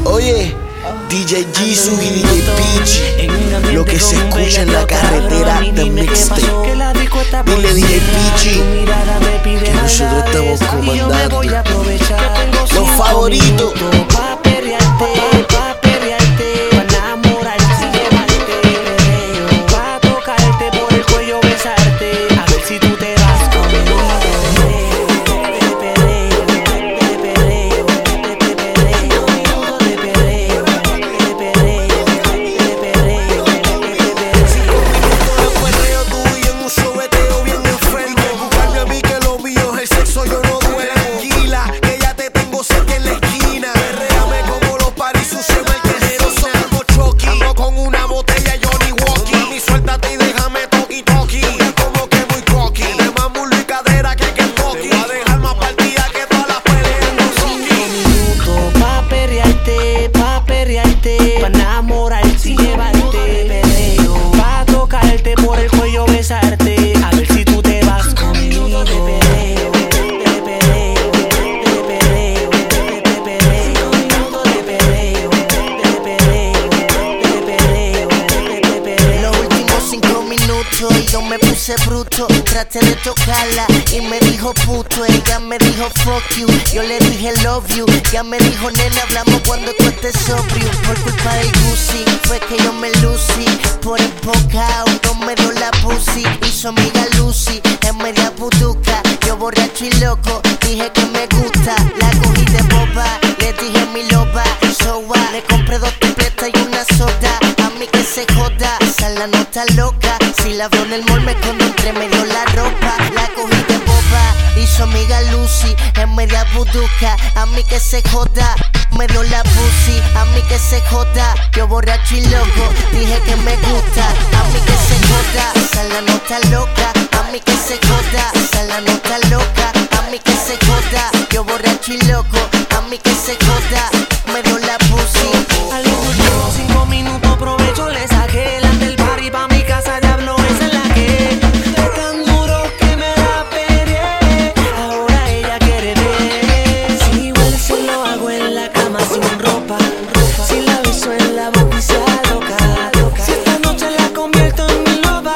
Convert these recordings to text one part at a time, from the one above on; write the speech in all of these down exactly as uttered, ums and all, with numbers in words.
Oye, D J Jisoo y D J Peachy, lo que se escucha en la carretera de mixtape. Dile D J Peachy que nosotros estamos comandando los favoritos. Yo me puse bruto, traté de tocarla y me dijo puto. Ella me dijo fuck you, yo le dije love you. Ya me dijo nena, hablamos cuando tú estés sobrio. Por culpa del Gucci, fue que yo me lucí. Por enfocado, no me dio la pussy. Hizo amiga Lucy, es media putuca. Yo borracho y loco, dije que me gusta. La cogí de boba, le dije mi loba. So what, le compré dos tripletas y una soda. A mí que se joda, esa es la nota loca. Si la veo en el mall me escondo entre medio la ropa. La cogí de boba, hizo amiga Lucy, es media buduca. A mí que se joda, me dio la pussy. A mí que se joda, yo borracho y loco, dije que me gusta. A mí que se joda, esa es la nota loca. A mí que se joda, esa es la nota loca. A mí que se joda, yo borracho y loco. A mí que se joda, me dio la pussy. A los últimos cinco minutos provecho le saqué el del party pa' mi casa. Diablo, esa es la que es tan duro que me la peleé. Ahora ella quiere ver si igual se lo hago en la cama sin ropa. Si la beso en la boca y se aloca. Si esta noche la convierto en mi loba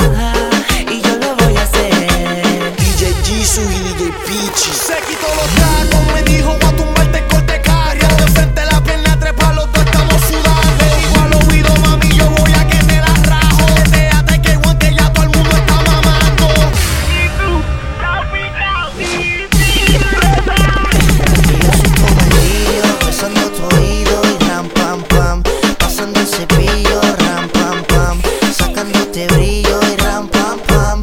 y yo lo voy a hacer. D J Jisoo y D J Peachy. Se quitó los tacos, me dijo voy a tumbarte el corte carga. De frente la pierna trepa, los dos estamos sudando. Le digo al oído, mami, yo voy a que te la rajo. Déjate que igual que ya todo el mundo está mamando. Y tú, capitán, sí, sí, besando tu oído y ram pam pam. Pasando el cepillo, ram pam pam. Sacándote brillo y ram pam pam.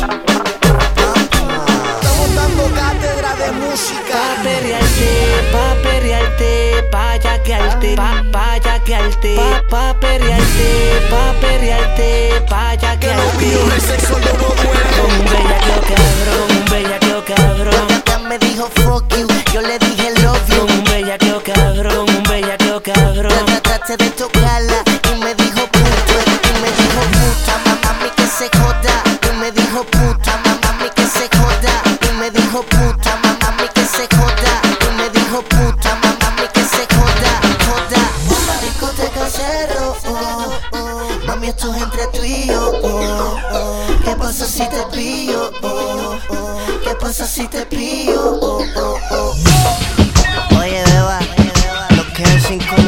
Estamos dando cátedra de música. Pa' perrearte, pa' perrearte, pa' yaquearte, pa' pa' yaquearte, pa' pa' perrearte, pa' perrearte, pa' que lo mío yaquearte. el sexo yo no Con un duermo. bellaqueo cabrón, un bellaqueo cabrón. Ella me dijo fuck you, yo le dije love you. Con un bellaqueo cabrón, un bellaqueo cabrón. Tra- Traté de tocarla y me dijo puto. Y me dijo puta, mamá, a mí que se joda. Y me dijo puta, mamá, a mí que se joda. Y me dijo puta, mamá, a mí que se joda. Y me dijo puta, mamá, a mí que se joda, joda. Discoteca cerro, oh, oh. Mami, esto es entre tú y yo, oh, oh. ¿Qué pasa si te pillo, oh, oh? ¿Qué pasa si te pillo, oh, oh, oh? Oye, beba, lo que es cinco